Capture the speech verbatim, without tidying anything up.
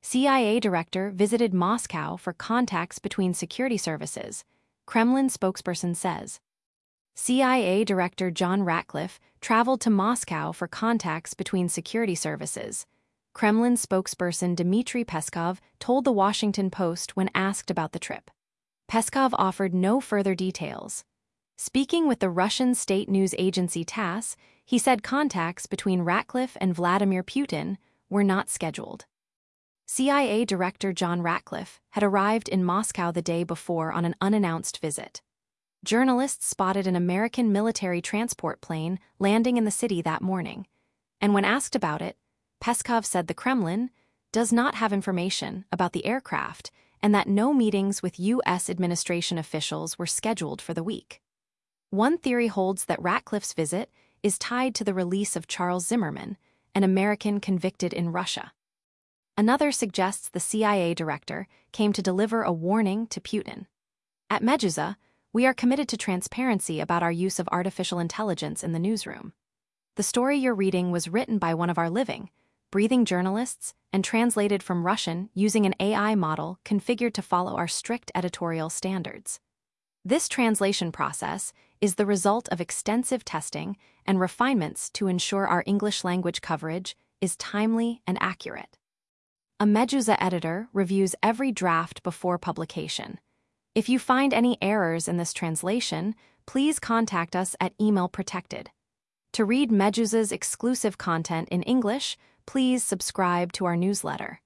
C I A director visited Moscow for contacts between security services, Kremlin spokesperson says. C I A Director John Ratcliffe traveled to Moscow for contacts between security services, Kremlin spokesperson Dmitry Peskov told The Washington Post when asked about the trip. Peskov offered no further details. Speaking with the Russian state news agency TASS, he said contacts between Ratcliffe and Vladimir Putin were not scheduled. C I A Director John Ratcliffe had arrived in Moscow the day before on an unannounced visit. Journalists spotted an American military transport plane landing in the city that morning, and when asked about it, Peskov said the Kremlin does not have information about the aircraft and that no meetings with U S administration officials were scheduled for the week. One theory holds that Ratcliffe's visit is tied to the release of Charles Zimmerman, an American convicted in Russia. Another suggests the C I A director came to deliver a warning to Putin. At Meduza, we are committed to transparency about our use of artificial intelligence in the newsroom. The story you're reading was written by one of our living, breathing journalists and translated from Russian using an A I model configured to follow our strict editorial standards. This translation process is the result of extensive testing and refinements to ensure our English language coverage is timely and accurate. A Meduza editor reviews every draft before publication. If you find any errors in this translation, please contact us at Email Protected. To read Meduza's exclusive content in English, please subscribe to our newsletter.